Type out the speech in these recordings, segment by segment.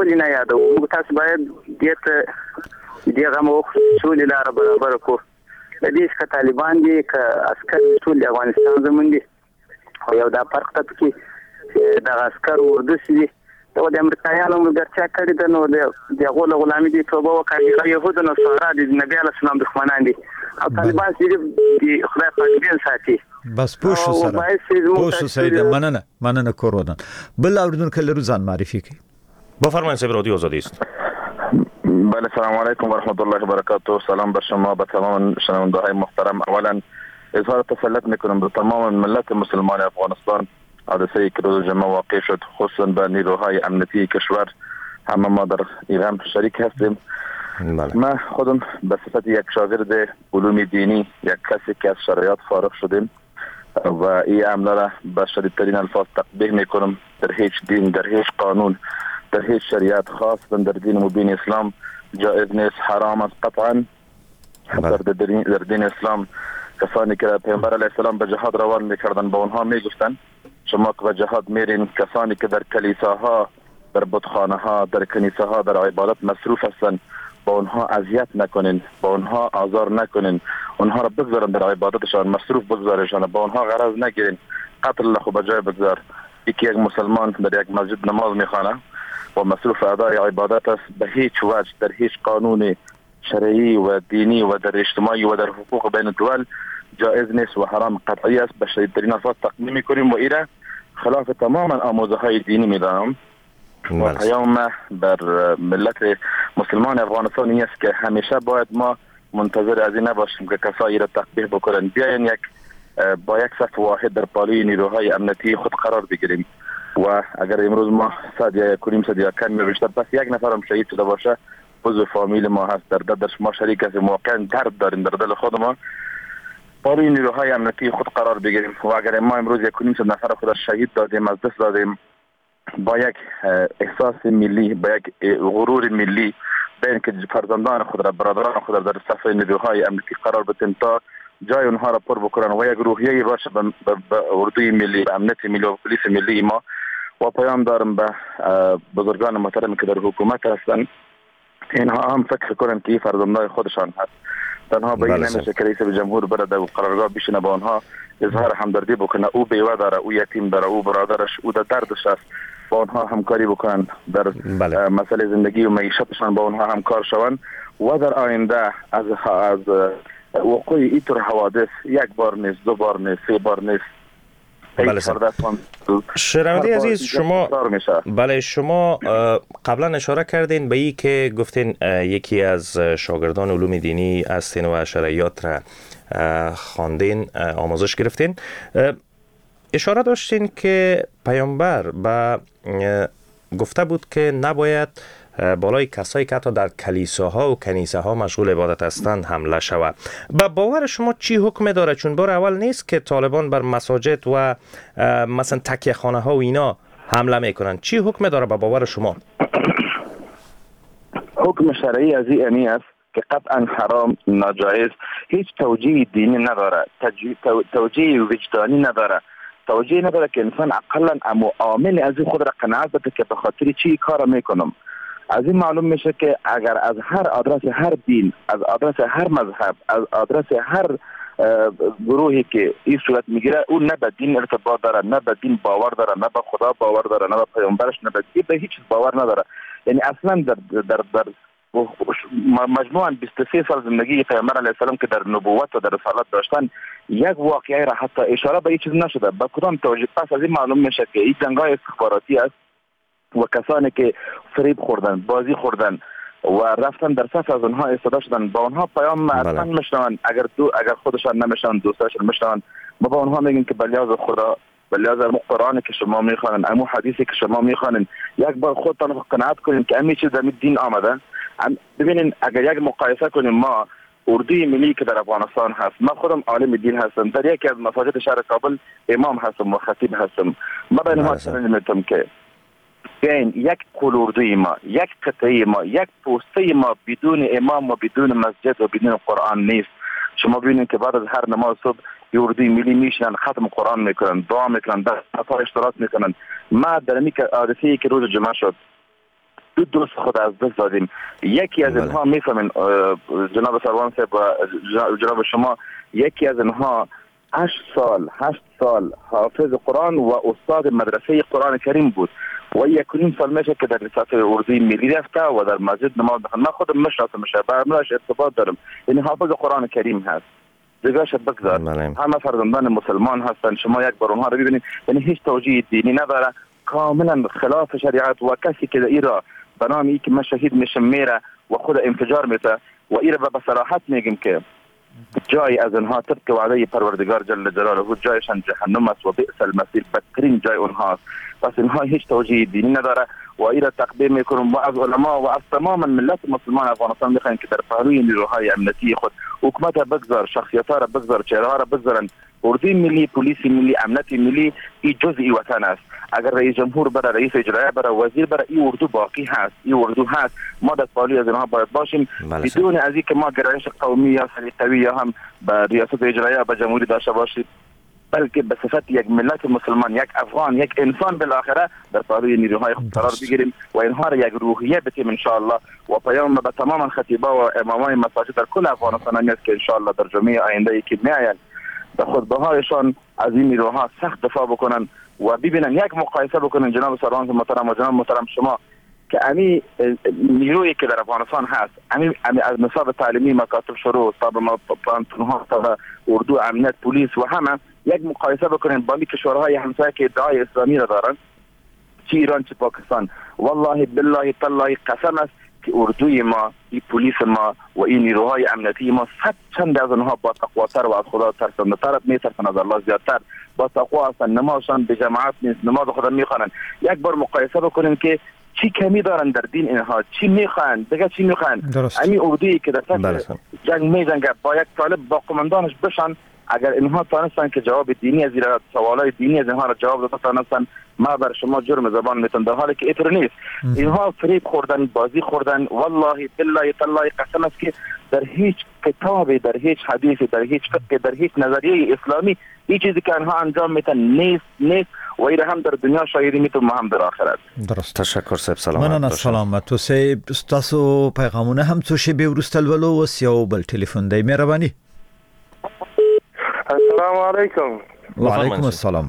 ولې نه یادو موږ تاسو باید دغه مو ټول لاره برابر کو د دې څخه طالبان دي ک عسكر ټول افغانستان زمونږ دي خو یو دا فرق ته کې د عسكر ورده سي ته د امریکایانو ملګرتیا کړې ده نو د غلامي دي توبه وکړي يهود نو سره د نبی له سلام دښمنان دي او طالبان چې د خدای پاک دین ساتي بس پوښو سره مننه کورودن بل اوردونکو لرو ځان معرفي کړي بفرمایید سه رادیو آزادی است. بله سلام علیکم و رحمت الله و برکاته. سلام بر شما به تمام شنونده های محترم. اولا اظهار تسلیت میکنم به تمام ملت مسلمان افغانستان. حادثه‌ای که روز جمعه واقع شد خصوصا به نیروهای امنیتی کشور همه ما در این غم شریک هستیم. من خودم به صفت یک شاگرد علوم دینی یک کسی که از شرایط فارغ شدیم و این عمله را به شدیدترین الفاظ تقبیح میکنم. در هیچ دین، در هیچ قانون، در هیچ شریعت خاص در دین مبین اسلام جایز نیست، حرام است قطعا. در دین اسلام کسانی که پیامبر علیه السلام به جهاد روان میکردن با اونها میگفتن شما که به جهاد میرین کسانی که در کلیساها، در بتخانه ها، در کنیسه ها در عبادت مصروف هستن با اونها اذیت نکنین، با اونها آزار نکنین، اونها را بگذارن در عبادتشان مصروف بگذارشان، با اونها غرض نگیرین، قتل له به جای بگذار. یک مسلمان در یک مسجد نماز میخوانه و مصروف ادای عبادت است، به هیچ وجه در هیچ قانون شرعی و دینی و در اجتماعی و در حقوق بین الدول جایز نیست و حرام قطعی است. به شدیدترین الفاظ تقدیم میکنیم و ایره خلاف تماما آموزه های دینی میدانم. و پیام بر ملت مسلمان افغانستان این است که همیشه باید ما منتظر از این نباشیم که کسایی را تقبیح بکنن. بیاین با یک صف واحد در پالوی نیروهای امنیتی خود قرار بگیریم و اگر امروز ما 100 یا 1.5 یا کمی بیشتر پس یک نفرم شهید شده باشه عضو فامیل ما هست، در دردش ما شریک هستیم، واقعا درد داریم در دل خود ما. پالوی نیروهای امنیتی خود قرار بگیریم و اگر ما امروز 1.5 نفر خود شهید دادیم، از دست دادیم، با یک احساس ملی، با یک غرور ملی بین که فرزندان خود را، برادران خود را در صف نیروهای امنیتی قرار بدیم تا جای اونها را پر بکنن و یک روحیه باشه به اردوی ملی، به امنیت ملی و پلیس ملی ما. و پیام دارم به بزرگان محترم که در حکومت هستن اینها هم فکر کنن که این فرزندان خودشان هست. تنها به این نمیشه که رئیس جمهور بره در قرارگاه بشینه با آنها اظهار همدردی بکنه. او بیوه داره، او یتیم داره، او برادرش، او در دردش است، با آنها همکاری بکنن در مسئله زندگی و معیشتشان، با آنها همکار شوند و در آینده از وقوع اینطور حوادث یک بار نیست، 2 بار نیست، 3 بار نیست. شنونده عزیز، شما قبلا اشاره کردین به این که گفتین یکی از شاگردان علوم دینی هستین و شرعیات را خواندین، آموزش گرفتین. اشاره داشتین که پیامبر گفته بود که نباید بالای کسایی که حتی در کلیساها و کنیسه ها مشغول عبادت هستند حمله شود. با باور شما چی حکم داره؟ چون بار اول نیست که طالبان بر مساجد و مثلا تکیه خانه ها و اینا حمله میکنن. چی حکم داره با باور شما؟ حکم شرعی از این است که قطعا حرام، ناجایز، هیچ توجیه دینی نداره، توجیه وجدانی نداره، توجیه نداره که انسان اقلا عامل از خود را قناعت بده که به خاطر چی کار میکنم. از این معلوم میشه که اگر از هر آدرس هر دین، از آدرس هر مذهب، از آدرس هر گروهی که این صورت میگیره، اون نه به دین ارتباط داره، نه به دین باور داره، نه به خدا باور داره، نه به پیامبرش، نه به هیچ باور نداره. یعنی اصلا در مجموعاً 23 سال زندگی پیامبر علیه السلام که در نبوت و در رسالت داشتن یک واقعه را حتی اشاره به این چیز نشده. با کدام توجیه؟ پس از این معلوم میشه که این جنگ‌های استخباراتی است و کسانی که فریب خوردن، بازی خوردن و رفتن در صف از اونها استفاده شدن، با اونها پیام اصلا میشنون. اگر خودشان نمیشن، دوستاشون میشنون، ما با اونها میگیم که بلیاز خدا، بلیاز قرآنی که شما میخوانن، امو حدیثی که شما میخوانن، یک بار خودتان قناعت کنین که همین چیز در دین آمده. ببینین اگر یک مقایسه کنیم، ما اردوی ملی که در افغانستان هست، من خودم عالم دین هستم، در یکی از مساجد شهر کابل امام هستم و خطیب هستم. ما به اینها چنین میگم که بین یک قول اردوی ما، یک قطعه ما، یک پوسته ما بدون امام و بدون مسجد و بدون قرآن نیست. شما ببینید که بعد از هر نماز صبح اردوی ملی میشنن، ختم قرآن میکنن، دعا میکنن، در صفا اشتراک میکنن. ما در این حادثه‌ای که روز جمعه شد دو دوست خود از دست دادیم. یکی از اینها میفهمین جناب سروان صاحب و جناب شما، یکی از اینها 8 سال حافظ قرآن و استاد مدرسه قرآن کریم بود و 1.5 سال میشه که در لیسانس اردوی ملی رفته و در مسجد نماز میخونه. من خودم میشناسمش، برامش ارتباط دارم. یعنی حافظ قرآن کریم هست. دیگه شد بگذار همه فرزندان مسلمان هستن، شما یک بار اونها رو ببینید، یعنی هیچ توجیه دینی نداره، کاملا خلاف شریعت. و کسی که ایرا به نام ای که من شهید میشم میره و خود انفجار میته و ایرا به صراحت میگیم که جای از اینها طبق وعده پروردگار جل جلاله جایشان جهنم است و بئس المصیر، بدترین جای اونهاست. پس اینها هیچ توجیه دینی نداره و ایرا تقدیم میکنم و از علما و از تمام ملت مسلمان افغانستان میخوایم که در پهلوی نیروهای امنیتی خود حکومت بگذار، شخصیت ها را بگذار، چهره ها را بگذارن. اردوی ملی، پلیس ملی، امنیت ملی ای جزئی وطن است. اگر رئیس جمهور بره، رئیس اجرایی بره، وزیر بره، این اردو باقی هست، این اردو هست. ما در پهلوی از اینها باید باشیم بدون از اینکه ما گرایش قومی یا سلیقه‌ای یا هم به ریاست اجرایی به جمهوری داشته باشیم، بلکه به صفت یک ملت مسلمان، یک افغان، یک انسان بالاخره در پهلوی نیروهای خود قرار بگیریم و اینها را یک روحیه بدیم ان شاء الله. و پیام به تمام خطیبا و امامای مساجد در کل افغانستان است که ان شاء الله در جمعه آینده که میآیند به خطبه‌هایشان از این نیروها سخت دفاع بکنن و ببینن، یک مقایسه بکنن جناب سروان محترم و جناب محترم شما که امی نیرویی که در افغانستان هست، امی از نصاب تعلیمی، مکاتب شروع تا به پانتون‌ها تا به اردو، امنیت، پلیس و همه یک مقایسه بکنن با کشورهای همسایه که ادعای اسلامی را دارن، چه ایران چه پاکستان. والله بالله تالله قسم است که اردوی ما، این پلیس ما و این نیروهای امنیتی ما 100 چند از آنها با تقواتر و از خدا ترسنده‌تر میترسن، از الله زیادتر با تقوا هستن. نمازشان به جماعت نیست، نماز خدا میخوانند. یک بار مقایسه بکنیم که چی کمی دارن در دین اینها، چی میخوان، دیگه چی میخوان. همین اردویی که در سطح جنگ میجنگه با یک طالب با قماندانش بشن، اگر اینها تانستن که جواب دینی از ایران، سوالای دینی از اینها را جواب داده تانستن، ما بر شما جرم زبان میتون، در حالی که اینطور نیست. اینها فریب خوردن، بازی خوردن. والله بالله تالله قسم است که در هیچ کتابی، در هیچ حدیثی، در هیچ فقه، در هیچ نظریه اسلامی این چیزی که آنها انجام میتن نیست و این هم در دنیا شاهدی میتون ما هم در آخرت. درست. تشکر صاحب، سلامت مننه. سلامت صاحب. تاسو پیغامونه هم څه شی به ورستلولو و سیاو بل ټلیفون دی مهرباني. السلام علیکم. و علیکم السلام.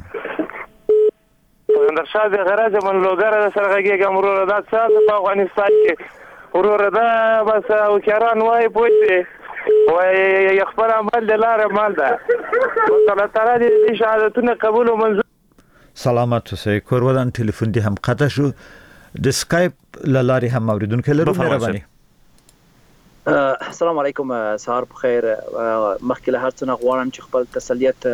در شاد غرض من لوګر سره غږیږم ورور دا څه په افغانستان کې ورور دا بس او کاران وای پوهې وای خپل عمل دلاره مال ده الله تعالی دې شهادتونه قبول او منظور. سلامت اوسئ. کورودان ټلیفون دی هم قطع شو، د سکایپ لارې هم اوریدونکو لرو. مهرباني. السلام علیکم. سهار بخیر. مخکې له هر څه نه غواړم چې خپل تسلیت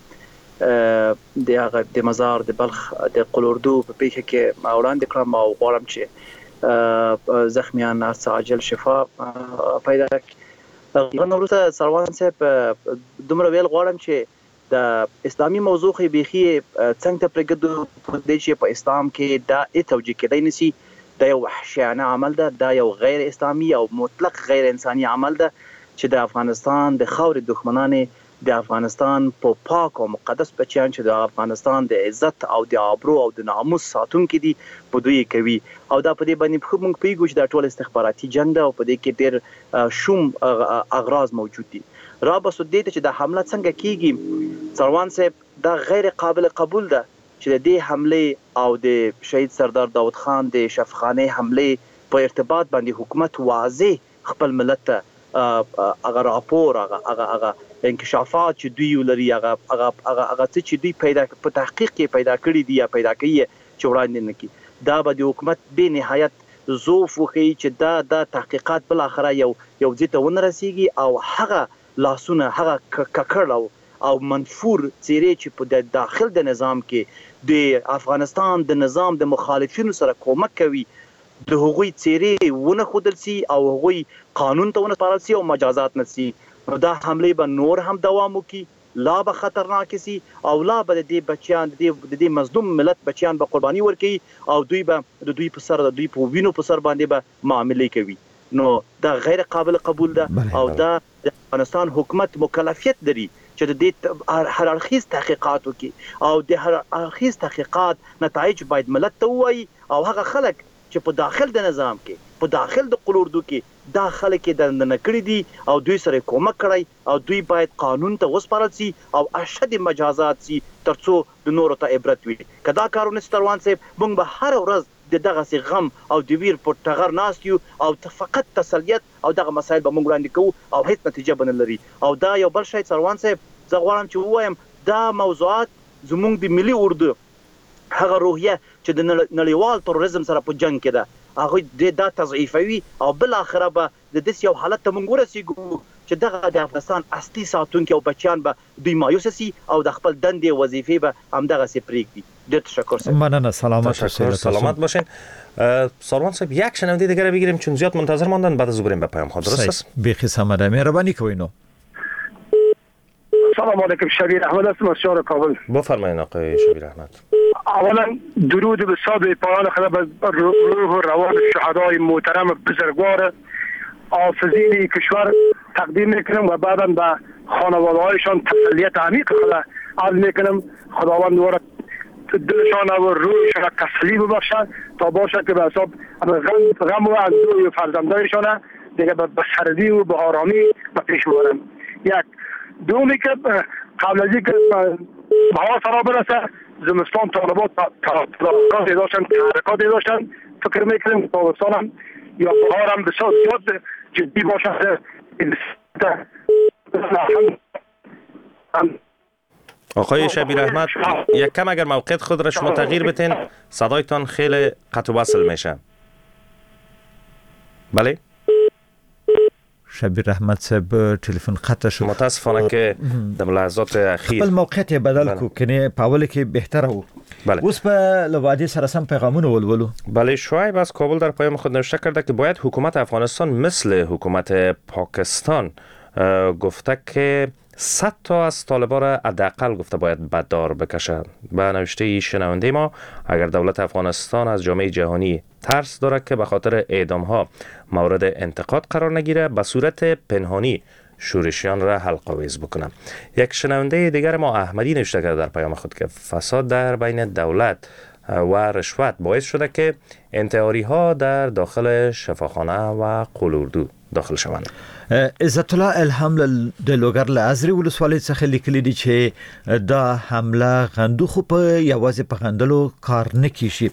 د مزار د بلخ د قلوردو په پیښه کې وړاندې کړم او غواړم چې زخمیان هر څه عاجل شفا پیدا کړي. وروسته سروان صاحب دومره ویل غواړم چې د اسلامي موضوع خې بیخي څنګه ته پرېږدو په دې چې په اسلام کې دا توجیه کېدای نشي، دا یو وحشیانه عمل ده، دا یو غیر اسلامي او مطلق غیر انساني عمل ده چې د افغانستان د خاورې دښمنان د افغانستان په پاک او مقدس بچیان چې د افغانستان د عزت او د آبرو او د ناموس ساتونکي دي په دوی کوي. او دا په دې باندې موږ پیږو چې دا ټول استخباراتي جنگ ده او په دې کې ډېر شوم اغراض موجود دي. را بسو دې ته چې دا حمله څنګه کیږي سروان صاحب دا غیر قابل قبول ده چې د دې حمله او د شهید سردار داود خان د شفخانه حمله په ارتباط باندې حکومت واضح خپل ملت ته هغه راپور هغه انکشافات چې دوی ولري هغه څه چې دوی پیدا په تحقیق کې پیدا کړی دي یا پیدا کوي چې وړاندې نه کی، دا به د حکومت به نهایت ضعف وخی چې دا تحقیقات بل اخره یو ځای ته ونه رسیږي او هغه لاسونه هغه ککړ او منفور څیرې چې په داخل د نظام کې د افغانستان د نظام د مخالفینو سره کومک کوي د هغوی څیرې ونه خودل سي او هغوی قانون ته ونه سپارل سي او مجازات نه سي، نو دا حمله به نور هم دوام وکړي، لا به خطرناک سي او لا به د دې بچیان د دې مظلوم ملت بچیان به قرباني ورکړي او دوی به د دوی په سر د دوی په وینو په سر باندې به معاملې کوي. نو دا غیر قابل قبول ده او دا د افغانستان حکومت مکلفیت لري چې د دې هر اړخیز تحقیقات وکړي او د هر اړخیز تحقیقات نتایج باید ملت ته ووایي او هغه خلک چې په داخل د نظام کې په داخل د قل اردو کې دا خلک د نکړې دي او دوی سره کومک کړی او دوی باید قانون ته وسپارل سي او اشد مجازات سي ترڅو د نورو ته عبرت وي. کدا کارونه ستروان صاحب موږ به هر ورځ د دغه سي غم او د ویر په ټغر ناست یو او فقط تسلیت او دغه مسایل به موږ وړاندې کوو او هیڅ نتیجه به نه لري. او دا یو بل شی څروان صاحب زه غواړم چې ووایم دا موضوعات زموږ د ملي اردو هغه روحیه چې د نړیوال تروریزم سره په جنگ کې ده هغه دا تضعیفوي او بل اخره به د دې یو حالت ته موږ ورسیږو چې دغه د افغانستان اصلي ساتونکي او بچیان به دوی مایوس سي او د خپل دندې وظیفې به همدغه سي پرېږدي. ډېر تشکر صاحب. مننه. سلامت باشین. سروان صاحب یک شنونده دیگر بگیریم چون زیاد منتظر ماندن بعد از بریم به پیام ها. درست است؟ بیخی سمره مهربانی کوینو. سلام علیکم. شبیر احمد هستم از شهر کابل. بفرمایید آقای شبیر احمد. اولا درود به ساد پایان خدا بر روح و روان شهدای محترم بزرگوار حافظین کشور تقدیم میکنم و بعدا به خانواده هایشان تسلیت عمیق خدا عرض میکنم. خداوند دوباره دلشان و روحشان تسلی ببخشد تا باشد که به حساب غم و اندوه فرزندایشان دیگه به سردی و به آرامی به پیش ببرن. یک دومی که قبل از اینکه بهار فرا برسه زمستان طالبات تحرکاتی داشتن فکر میکنیم تابستان هم یا بهار هم بسیار زیاد جدی باشد. آقای شبیر احمد یک کم اگر موقعیت خود را شما تغییر بتین صدایتان خیلی قطع و وصل میشه. بله شبیر احمد صاحب تلفن قطع شد. متاسفانه که در لحظات اخیر خپل موقعیت بدل کو کنه په اول کې بهتره وو. بله. اوس په لوادي سره سم پیغامونه ولولو. بله. شعیب از کابل در پیام خود نوشته کرده که باید حکومت افغانستان مثل حکومت پاکستان گفته که 100 تا از طالبا را حداقل گفته باید بددار بکشند. به نوشته شنونده ما اگر دولت افغانستان از جامعه جهانی ترس دارد که به خاطر اعدام ها مورد انتقاد قرار نگیره به صورت پنهانی شورشیان را حلق‌آویز بکنم. یک شنونده دیگر ما احمدی نوشته کرده در پیام خود که فساد در بین دولت و رشوت باعث شده که انتحاری ها در داخل شفاخانه و قل اردو داخل شوند. عزت الله الهام د لوګر لازري ولسوالۍ څخه لیکلي دي چې دا حمله غندو خو په یوازې په غندلو کار نه کیږي.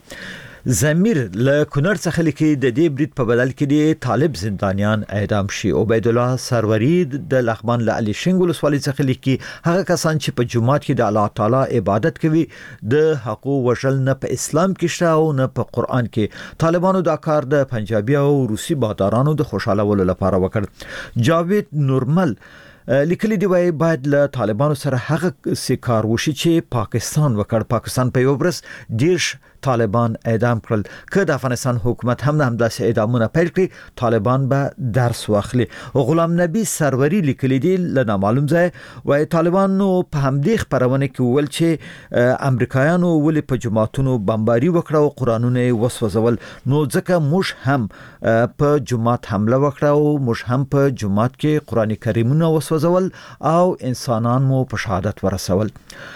زمیر له کونړ څخه لیکي د دې برید په بدل کې دي طالب زندانیان اعدام شي. عبید الله سروری د لغمان له علي شنګ ولسوالۍ څخه لیکي هغه کسان چې په جمعات کې د الله تعالی عبادت کوي د حقوق وژل نه په اسلام کې شته او نه په قران کې. طالبانو دا کار د پنجابي او روسي بادارانو د خوشاله ولو لپاره وکړ. جاوید نورمل لیکلي دی وای باید له طالبانو سره هغه سکار وشي چې پاکستان وکړ. پاکستان په یو برس دیش طالبان اعدام کړل. که د افغانستان حکومت هم همداسې اعدامونه پیل کړي طالبان به درس واخلي. غلام نبی سروری لیکلي دی له نامعلوم ځای وای طالبانو په همدې خبرونه کې ویل چې امریکایانو ولې په جماعتونو بمباري وکړه او قرانونه وسوځول نو ځکه موږ هم په جماعت حمله وکړه او موږ هم په جماعت کې قران کریمونه وسوځول او انسانان مو په شهادت ورسول.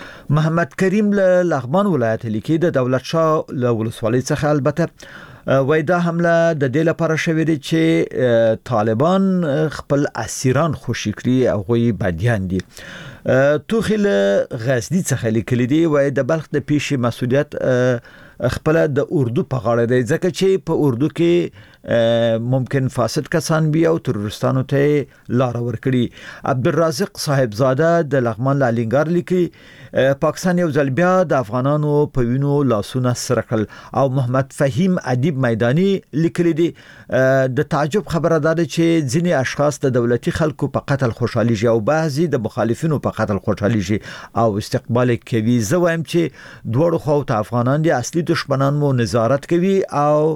محمد کریم له لغمان ولایت لیکي د دولت شاه له ولسوالۍ څخه البته وای دا حمله د دې لپاره شوې دي چې طالبان خپل اسیران خوشي کړي او غوي بادیان دي. توخیل غزنی څخه لیکلي دي وای د بلخ د پیشي مسؤلیت خپل د اردو په غاړه دی ځکه چې په اردو کې ممکن فاسد کسان بیا او تروریستانو ته لار ورکړي. عبدالرازق صاحبزاده د لغمان لالینګار لیکي پاکستان یو ځل بیا د افغانانو په وینو لاسونه سره کړل. او محمد فهیم ادیب میدانی لیکلي دي د تعجب خبره ده چې ځینې اشخاص د دولتي خلکو په قتل خوشحالي او بعضي د مخالفینو په قتل خوشحالي او استقبال کوي. زه وایم چې دوړو خو ته افغانان دي اصلي دشمنان مو نظارت کوي او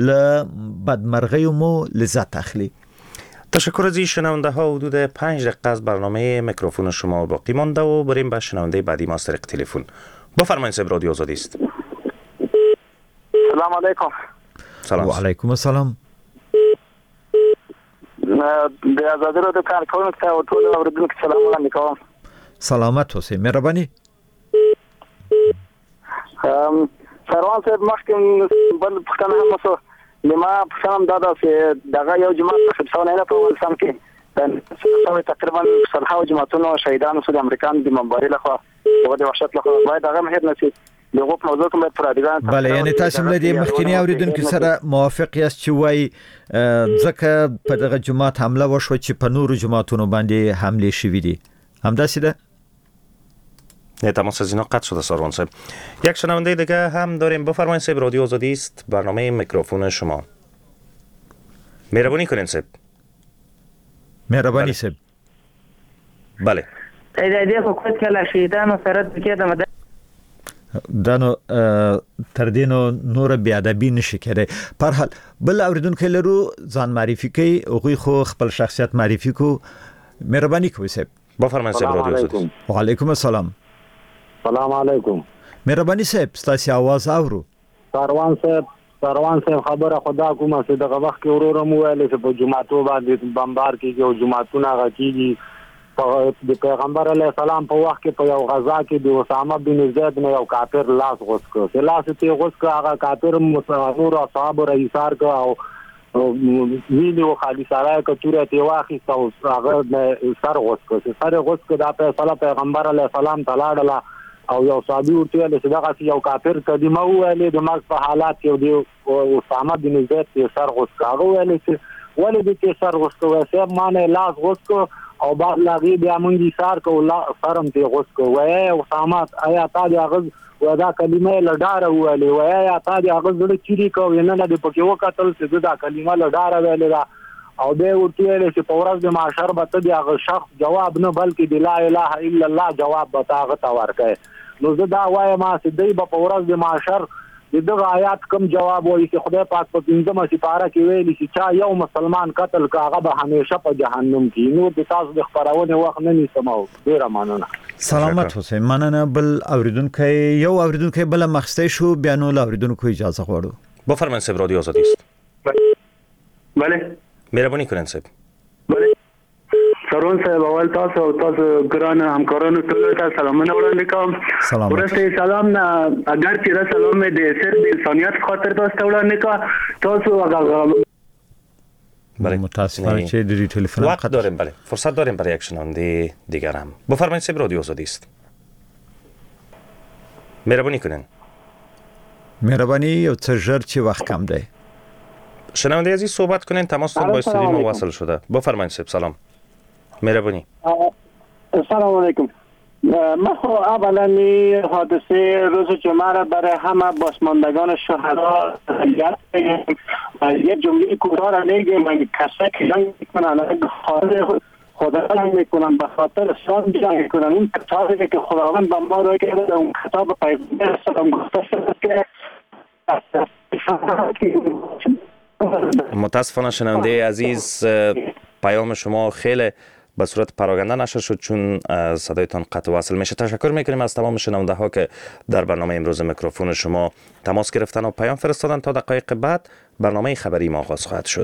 ل بدمرغی مو لذت اخلی. تشکر از این شنونده ها. حدود 5 دقیقه از برنامه میکروفون شما باقی مانده و بریم به شنونده بعدی ما از طریق تلفن. بفرمایید صاحب رادیو آزادی است. سلام علیکم. سلام. و علیکم السلام. د آزادی رادیو کارکونکو ته ټول اوریدونکو سلام وړاندې کوم. سلامت اوسئ. مهرباني. سروان صاحب مخکې بل پښتنه هم وسو لما فهم دا دغه یو جماعت خبرونه نه په ولسم کې د تقریبا صلحه جماعتونو شهیدانو سود امریکان د منبري لخوا او د وحشت لخوا باید هغه مهر نشي دغه موضوع کوم پرادګان بله یعنی تاسو مله د مخکینی اوریدونکو سره موافق یاست چې وای ځکه په دغه جماعت حمله وشو چې په نورو جماعتونو باندې حمله شوې دي همداسې ده؟ نه تماس از اینا قطع شده ساروان صاحب. یک شنونده دیگه هم داریم. بفرمایید صاحب، رادیو آزادی است، برنامه میکروفون شما. مهربانی کنین صاحب. مهربانی صاحب. بله. ایده حکومت کله شهیدانو سره د دانو تردینو نور بیادبی نشي کړي. پر حال بل اوریدونکو لرو ځان معرفي کوي او خو خپل شخصیت معرفي کو. مهرباني کوئ صاحب. بفرمایید صاحب، رادیو آزادی. و علیکم السلام. سلام علیکم. مهرباني صاحب ستاسو आवाज اورو. سروان صاحب خبره خدا کومه چې دغه وخت کې ورورم ویل چې په جمعاتو باندې بمبار کیږي او جمعاتونه غکیږي. د پیغمبر علیه السلام په وخت کې په یو غزا کې د اسامه بن زید نه یو کافر لاس غوڅ کړ. چې لاس یې غوڅ کړ هغه کافر مسلمانانو او صحابه رئیسار کړ او ویلو خالي سارای کتوره تی واخیست او هغه سر غوڅ کړ. سر غوڅ کړ د فیصله پیغمبر علیه السلام تلاړه او یو صحابي ورته له صدقه یو کافر قدیمه ویلې د مغز په حالات کې دی اسامه بن زید تی سر غوڅ کړ. هغه ویلې چې ولې دې سر غوڅ کړ؟ صاحب مانه لاس غوڅ کړ او بعد لاغي بیا مونږی سار کو الله فرم ته غوس کو وای اسامه آیا تا دی غز ودا کلمه لډاره ویلې وای یا تا دی غز د چيري کو نه نه د پکې وکتل چې دا کلمه لډاره ویلې دا او به ورته چې په ورځ د معاشر به ته دی غ شخص جواب نه بلکې د لا اله الا الله جواب بتاغه تا ورکه. نو زه دا وایم ما چې دی په ورځ د معاشر دغه آیات کوم جواب وایي چې خدای پاک په 15 سپاره کې ویلي چې چا یو مسلمان قتل کاغه به همیشه په جهنم کې. نو د تاسو د خبرونه وخت نه نیسمو. ډیر مننه. سلامت حسین. مننه. بل اوریدونکو یو اوریدونکو بل مخسته شو بیانول اوریدونکو اجازه غواړو. بفرمایید صاحب، رادیو آزادی است. بله. مهربانی کنین صاحب. بله. سرون صاحب اول تاسو ګران همکارانو ته سلامونه وړاندې کوم. ورسته سلام نه اگر چې سلام دې صرف د انسانيت خاطر تاسو وړاندې کا تاسو هغه بله متاسفانه چې د تلفن وقت داریم. بله فرصت داریم برای یک شنونده دیگر هم. بفرمایید صاحب، رادیو آزادی است. مهربانی کنین. مهربانی یو څه ژر چې وخت کم دی. شنونده عزیز صحبت کنین، تماستون با استودیو ما وصل شده. بفرمایید صاحب. سلام. مهربانی. السلام علیکم. ما خو اولا حادثه روز جمعه را برای همه بازماندگان شهدا یه جمله کوتاه را میگم. من کسایی که جنگ میکنن خدا جنگ میکنن به خاطر اسلام جنگ میکنن. اون کتابی که خداوند به ما را کرده اون کتاب پیغمبر اسلام گفته شده که متاسفانه شنونده عزیز پیام شما خیلی به صورت پراکنده نشد شد چون صدایتان قطع وصل میشه. تشکر میکنیم از تمام شنونده ها که در برنامه امروز میکروفون شما تماس گرفتن و پیام فرستادن. تا دقایق بعد برنامه خبری ما آغاز خواهد شد.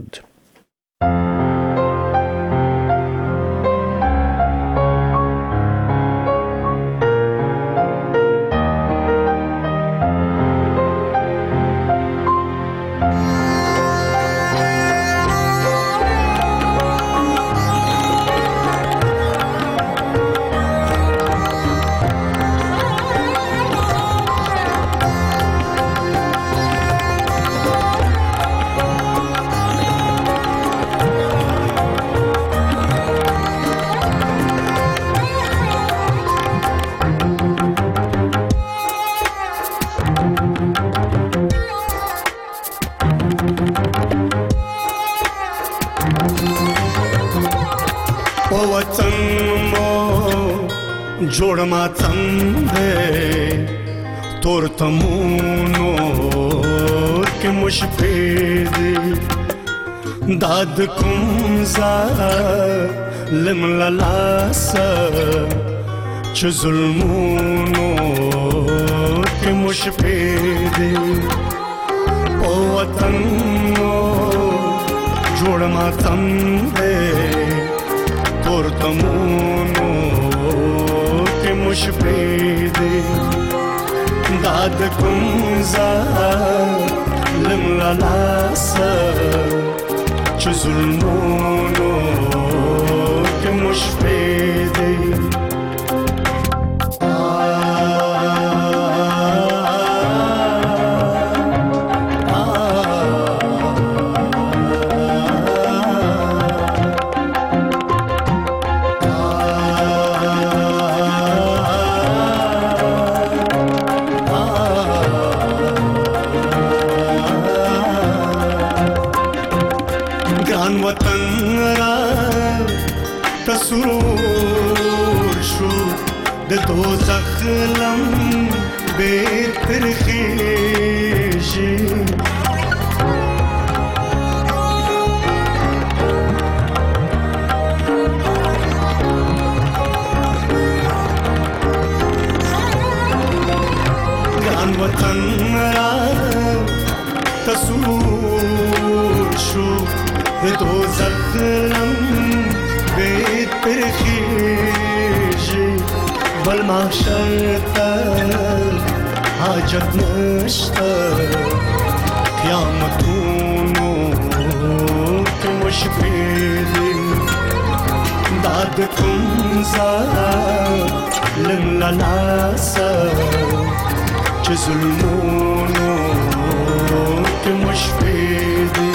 جوړ ما څنګه تور تمونو کې مشفید داد کوم ظالم لاس چې ظلمونو کې مشفید او وطن جوړ ما څنګه تور تمونو مشفید داد کوم ظالم لم لاسه چه ظلمونو که مش پیده سرور شو د دوزخ لم بهتر خیشی گران وطن را تسرور شو د دوزخ لم بهتر خیشی بل محشر تر حاجت نشته قیامتونو که مش پیدی داد کن ظالم للاسه چه ظلمونو که مش پیدی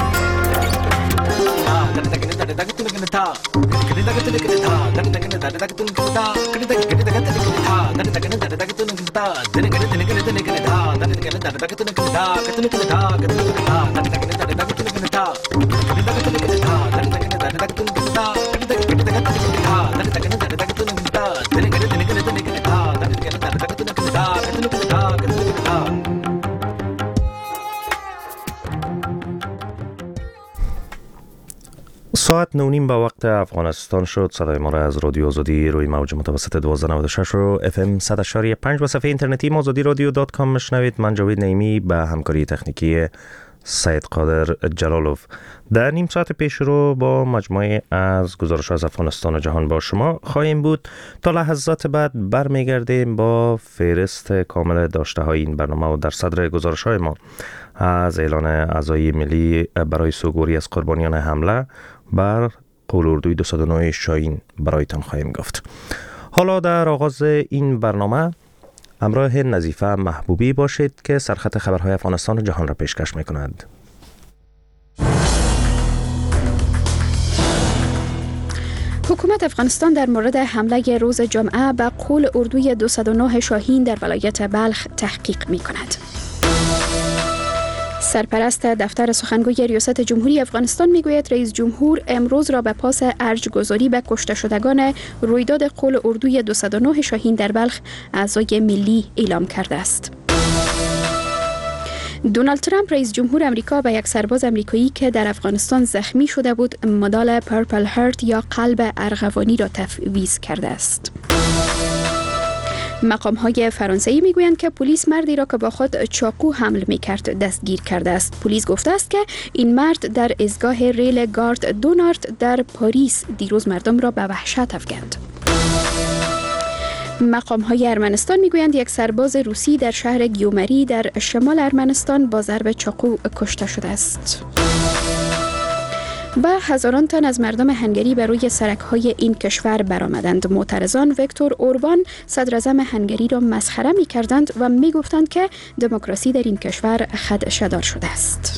ساعت 9:30 به وقت افغانستان شد. صدای ما را از رادیو آزادی روی موج متوسط 1296 رو FM 100.5 و صفحه اینترنتی azadiradio.com مشنوید. من جاوید نعیمی به همکاری تکنیکی سید قادر جلالوف در نیم ساعت پیش رو با مجموعه از گزارش از افغانستان و جهان با شما خواهیم بود. تا لحظات بعد برمیگردیم با فهرست کامل داشته های این برنامه و در صدر گزارش های ما از اعلان اعضای ملی برای سوگواری از قربانیان حمله بر قول‌اردوی 209 شاهین برایتان خواهیم گفت. حالا در آغاز این برنامه همراه نظیفه محبوبی باشید که سرخط خبرهای افغانستان و جهان را پیشکش می‌کند. حکومت افغانستان در مورد حمله روز جمعه به قول‌اردوی 209 شاهین در ولایت بلخ تحقیق می‌کند. سرپرست دفتر سخنگوی ریاست جمهوری افغانستان میگوید رئیس جمهور امروز را به پاس ارج‌گذاری به کشته شدگان رویداد قول‌اردوی 209 شاهین در بلخ اعضای ملی اعلام کرده است. دونالد ترامپ رئیس جمهور امریکا به یک سرباز امریکایی که در افغانستان زخمی شده بود مدال پرپل هارت یا قلب ارغوانی را تفویض کرده است. مقام‌های فرانسوی میگویند که پلیس مردی را که با خود چاقو حمل می‌کرد دستگیر کرده است. پلیس گفته است که این مرد در ایستگاه ریل گارد دو نارد در پاریس دیروز مردم را به وحشت افکند. مقام‌های ارمنستان میگویند یک سرباز روسی در شهر گیومری در شمال ارمنستان با ضرب چاقو کشته شده است. و هزاران تن از مردم هنگری بر روی سرک‌های این کشور برآمدند. معترضان ویکتور اوربان صدر اعظم هنگری را مسخره می‌کردند و می‌گفتند که دموکراسی در این کشور خدشه‌دار شده است.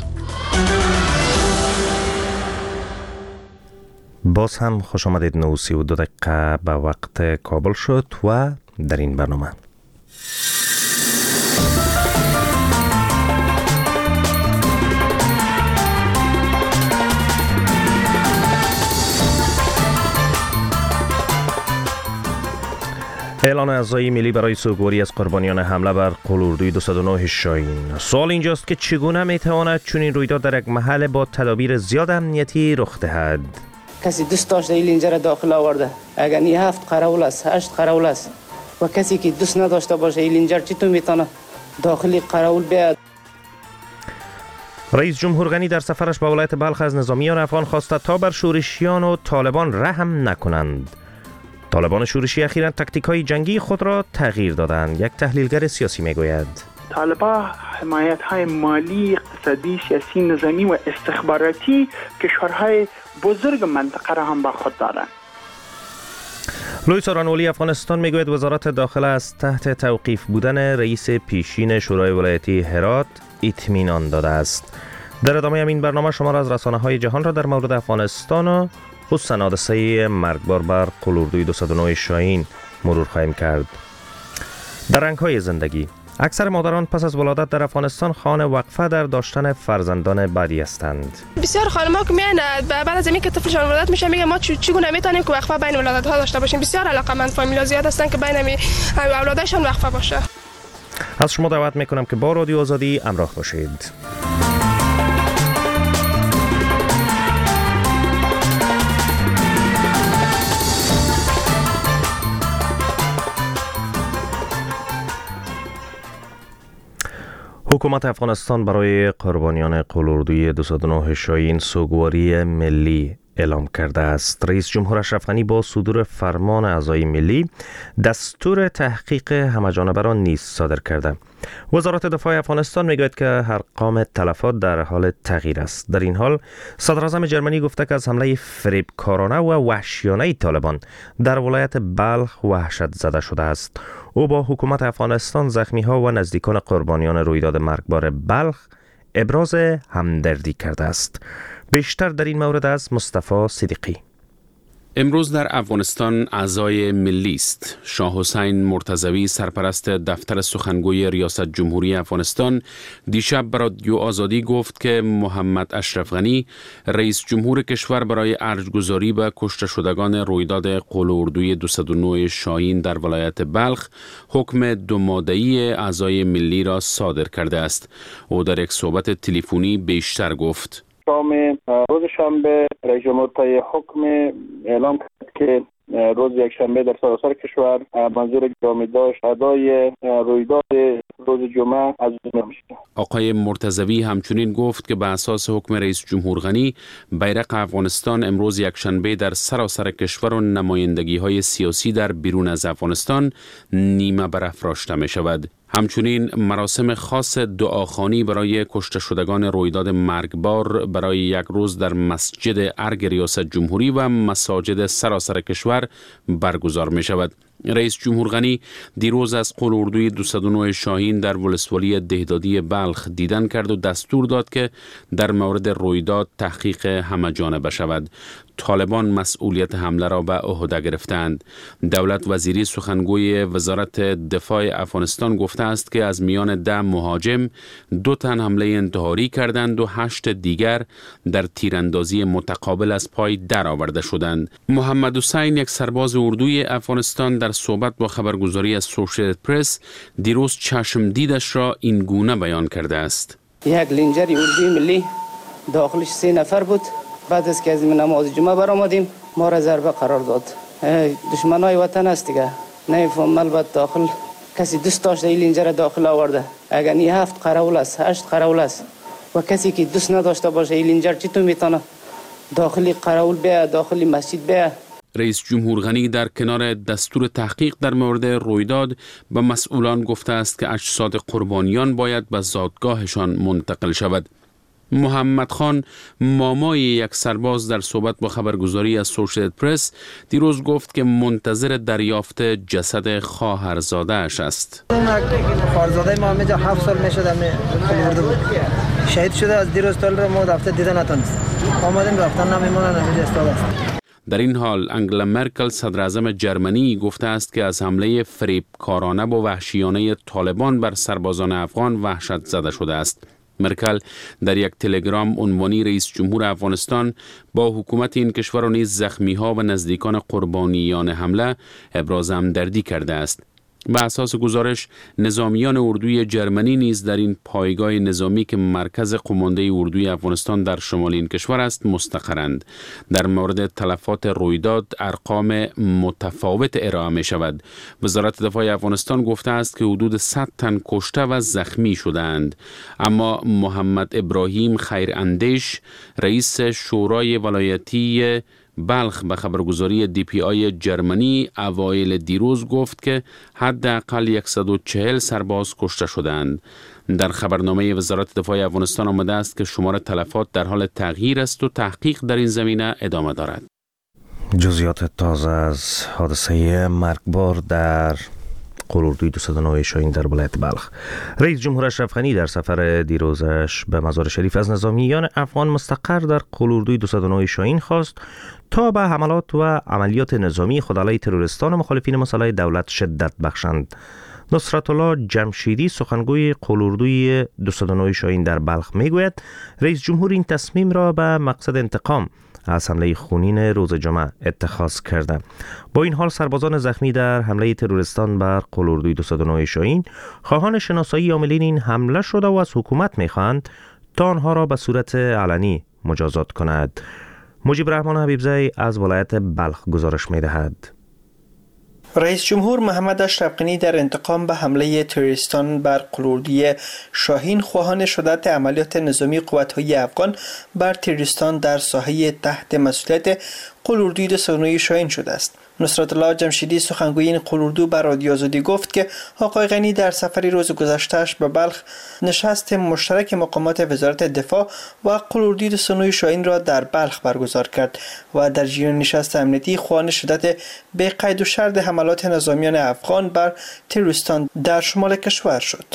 باز هم خوش آمدید. 9:32 دقیقه به وقت کابل شد و در این برنامه اعلان اعضای ملی برای سوگواری از قربانیان حمله بر قول‌اردوی 209 شاهین. سوال اینجاست که چگونه میتواند چنین رویداد در یک محل با تدابیر زیاد امنیتی رخ دهد؟ کسی دوست داشته این اینجا را داخل آورده، اگر این 7 قراول است 8 قراول است و کسی که دوست نداشته باشه این اینجا چطور میتونه داخل قراول بیاد؟ رئیس جمهور غنی در سفرش به ولایت بلخ از نظامیان افغان خواسته تا بر شورشیان و طالبان رحم نکنند. طالبان شورشی اخیراً تاکتیک‌های جنگی خود را تغییر دادند. یک تحلیلگر سیاسی میگوید طالبان حمایت‌های مالی، اقتصادی، سیاسی، نظامی و استخباراتی کشورهای بزرگ منطقه را هم با خود دارند. لویس رانولی افغانستان میگوید وزارت داخله از تحت توقیف بودن رئیس پیشین شورای ولایتی هرات اطمینان داده است. در ادامه همین برنامه شما را از رسانه‌های جهان را در مورد افغانستان و خصوصا حادثه مرگبار بر قلوردوی 209 شاهین مرور خواهیم کرد. در رنگ‌های زندگی اکثر مادران پس از ولادت در افغانستان خواهان وقفه در داشتن فرزندان بعدی هستند. بسیار خانم‌ها که میان بعد از اینکه طفلشان ولادت میشه میگه ما چگونه میتونیم که وقفه بین ولادت‌ها داشته باشیم. بسیار علاقه‌مند فامیل‌ها زیاد هستن که بین اولادشان وقفه باشه. از شما دعوت میکنم که با رادیو آزادی همراه باشید. حکومت افغانستان برای قربانیان قلوردوی 209 شاهین سوگواری ملی اعلام کرده است. رئیس جمهور اشرف غنی با صدور فرمان اعضای ملی دستور تحقیق همه‌جانبه را نیز صادر کرده. وزارت دفاع افغانستان میگوید که ارقام تلفات در حال تغییر است. در این حال صدر اعظم جرمنی گفته که از حمله فریبکارانه و وحشیانه طالبان در ولایت بلخ وحشت زده شده است. او با حکومت افغانستان، زخمی‌ها و نزدیکان قربانیان رویداد مرگبار بلخ ابراز همدردی کرده است. بیشتر در این مورد از مصطفی صدیقی. امروز در افغانستان اعضای ملی است. شاه حسین مرتضوی سرپرست دفتر سخنگوی ریاست جمهوری افغانستان دیشب بر رادیو آزادی گفت که محمد اشرف غنی رئیس جمهور کشور برای ارجگذاری به کشته شدگان رویداد قلوردوی 209 شاهین در ولایت بلخ حکم 2 ماده‌ای اعضای ملی را صادر کرده است. او در یک صحبت تلفنی بیشتر گفت. شام روز شنبه رئیس جمهور طی حکم اعلام کرد که روز یکشنبه در سراسر کشور منظور جامع داشت ادای رویداد روز جمعه از میشه. آقای مرتضوی همچنین گفت که به اساس حکم رئیس جمهور غنی بیرق افغانستان امروز یکشنبه در سراسر کشور و نمایندگی‌های سیاسی در بیرون از افغانستان نیمه برافراشته می شود. همچنین مراسم خاص دعاخوانی برای کشته شدگان رویداد مرگبار برای یک روز در مسجد ارگ ریاست جمهوری و مساجد سراسر کشور برگزار می شود. رئیس جمهور غنی دیروز از قلوردوی 209 شاهین در ولسوالی دهدادی بلخ دیدن کرد و دستور داد که در مورد رویداد تحقیق همه‌جانبه شود. طالبان مسئولیت حمله را به عهده گرفتند. دولت وزیری سخنگوی وزارت دفاع افغانستان گفته است که از میان 10 مهاجم 2 تن حمله انتحاری کردند و 8 دیگر در تیراندازی متقابل از پای درآورده شدند. محمد حسین، یک سرباز اردوی افغانستان، در صحبت با خبرگزاری اسوسییتد پرس دیروز چشم دیدش را این گونه بیان کرده است. یک لنجر اردوی ملی داخلش 3 نفر بود. بعد از که از نماز جمعه برآمدیم ما را ضربه قرار داد. دشمنای وطن است دیگه. نمیفهم البته داخل کسی دوست داشته این لنجر داخل آورده. اگر این 7 قراول است 8 قراول است و کسی که دوست نداشته باشه این لنجر چطور میتونه داخلی قراول بیا داخلی مسجد بیا. رئیس جمهور غنی در کنار دستور تحقیق در مورد رویداد به مسئولان گفته است که اجساد قربانیان باید به زادگاهشان منتقل شود. محمد خان، مامای یک سرباز، در صحبت با خبرگزاری اسوسییتد پرس دیروز گفت که منتظر دریافت جسد خواهرزاده‌اش است. خواهرزاده ما همینجا 7 سال میشه در قلوردو بود. شهید شده. از دیروز تا الان ما رفته دیدن نتونست. آمدیم رفتن نمیمونن همینجا استاد است. در این حال انگلا مرکل، صدر اعظم جرمنی، گفته است که از حمله فریبکارانه و وحشیانه طالبان بر سربازان افغان وحشت زده شده است. مرکل در یک تلگرام عنوانی رئیس جمهور افغانستان با حکومت این کشور و نیز زخمی‌ها و نزدیکان قربانیان حمله ابراز همدردی کرده است. به اساس گزارش نظامیان اردوی جرمنی نیز در این پایگاه نظامی که مرکز قمانده اردوی افغانستان در شمال این کشور است مستقرند. در مورد تلفات رویداد ارقام متفاوت ارائه می شود. وزارت دفاع افغانستان گفته است که حدود 100 تن کشته و زخمی شدند. اما محمد ابراهیم خیراندیش، رئیس شورای ولایتی بلخ به خبرگزاری DPI جرمنی اوایل دیروز گفت که حداقل 140 سرباز کشته شدند. در خبرنامه وزارت دفاع افغانستان آمده است که شمار تلفات در حال تغییر است و تحقیق در این زمینه ادامه دارد. جزئیات تازه از حادثه مرگبار در قلوردوی 209 شاهین در ولایت بلخ. رئیس جمهور اشرف غنی در سفر دیروزش به مزار شریف از نظامیان افغان مستقر در قلوردوی 209 شاهین خواست تا به حملات و عملیات نظامی خود علیه تروریستان و مخالفین مسلح دولت شدت بخشند. نصرت الله جمشیدی سخنگوی قلوردوی 209 شاهین در بلخ میگوید رئیس جمهور این تصمیم را به مقصد انتقام از حمله خونین روز جمعه اتخاذ کرده. با این حال سربازان زخمی در حمله تروریستان بر قلوردوی 209 شاهین خواهان شناسایی عاملین این حمله شده و از حکومت میخواهند تا آنها را به صورت علنی مجازات کند. مجیب رحمان حبیبزی از ولایت بلخ گزارش میدهد. رئیس جمهور محمد اشرف غنی در انتقام به حمله تروریستان بر قلوردوی شاهین خواهان شدت عملیات نظامی قوت‌های افغان بر تروریستان در ساحه تحت مسئولیت قلوردوی 209 شاهین شده است. نصرت الله جمشیدی سخنگوی این قلوردو بر رادیو آزادی گفت که آقای غنی در سفری روز گذشته‌اش به بلخ نشست مشترک مقامات وزارت دفاع و قلوردوی 209 شاهین را در بلخ برگزار کرد و در جریان نشست امنیتی خواهان شدت به قید و شرط حملات نظامیان افغان بر تروریستان در شمال کشور شد.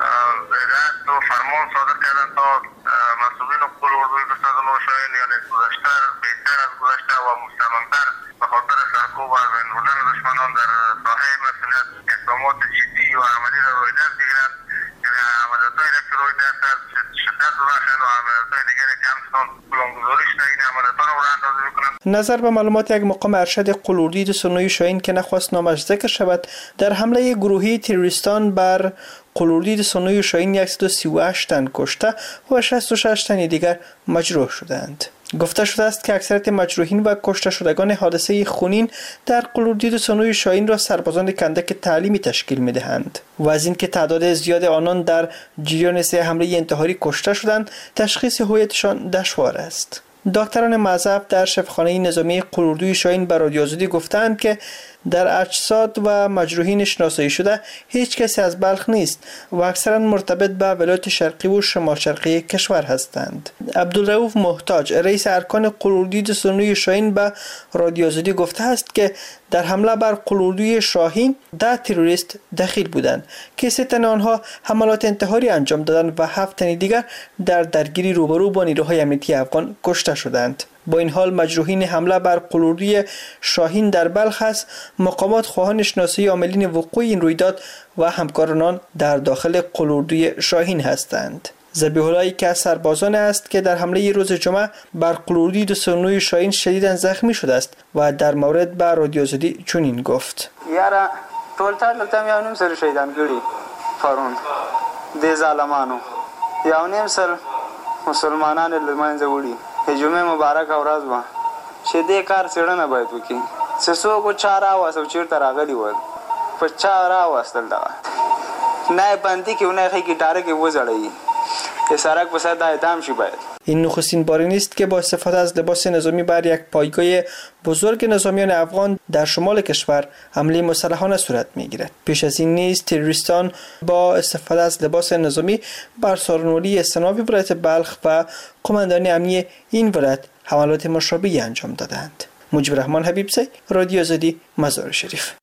فرمان صادر کردن تا مسئولین قلوردوی 209 شاهین یعنی گذشته بهتر از گذشته و مستمرتر به خاطر سرکوب و بردن دشمنان در ساحه مسئولیت اقدامات جدی و عملی را روی دست بگیرند. یعنی عملیات‌هایی را که روی دست است شدت ببخشند و عملیات‌های دیگری که همچنان پلان‌گذاری شده این عملیات‌ها را براندازی بکنند. نظر به معلومات یک مقام ارشد قلوردوی 209 شاهین که نخواست نامش ذکر شود، در حمله گروهی تروریستان بر قلوردوی 209 شاهین 138 تن کشته و 66 تن دیگر مجروح شدند. گفته شده است که اکثریت مجروحین و کشته شدگان حادثه خونین در قلوردوی 209 شاهین را سربازان کندک تعلیمی تشکیل می‌دهند و از اینکه تعداد زیاد آنان در جریان سه حمله انتحاری کشته شدند تشخیص هویتشان دشوار است. دکتران مذهب در شفاخانه نظامی قلوردوی شاهین به رادیو آزادی گفتند که در اجساد و مجروحین شناسایی شده هیچ کسی از بلخ نیست و اکثرا مرتبط به ولایت شرقی و شمال شرقی کشور هستند. عبدالرؤوف محتاج رئیس ارکان قلوردوی 209 شاهین به رادیو آزادی گفته است که در حمله بر قلوردوی شاهین 10 تروریست دخیل بودند که 3 تن آنها حملات انتحاری انجام دادند و 7 تن دیگر در درگیری روبرو با نیروهای امنیتی افغان کشته شدند. با این حال مجروحین حمله بر قلوردوی شاهین در بلخ است مقامات خواهان شناسایی عاملین وقوع این رویداد و همکاران در داخل قلوردوی شاهین هستند. ذبیح الله که از سربازان است که در حمله روز جمعه بر قلوردوی 209 شاهین شدیداً زخمی شده است و در مورد به رادیو آزادی چنین گفت: یارا ټول تا یو نیم سر شهیدان کړي پرون د ظالمانو یو نیم سر مسلمانان له منځه وړي. جمعه مبارک ورځ و چې دې کار څېړنه باید وکړي چې څوک چاره واسو چیرته راغلي ول په چاره واستل دا نه باندې کې نه خې کی ډاره کې وځړی که سرک په صد اعدام شي باید. این نخستین باری نیست که با استفاده از لباس نظامی بر یک پایگاه بزرگ نظامیان افغان در شمال کشور حمله مسلحانه صورت می‌گیرد. پیش از این نیز تروریستان با استفاده از لباس نظامی بر سارنولی استانابی ولایت بلخ و قماندان امنیتی این ولایت حملات مشابهی انجام دادند. مجیب رحمان حبیبزی، رادیو آزادی، مزار شریف.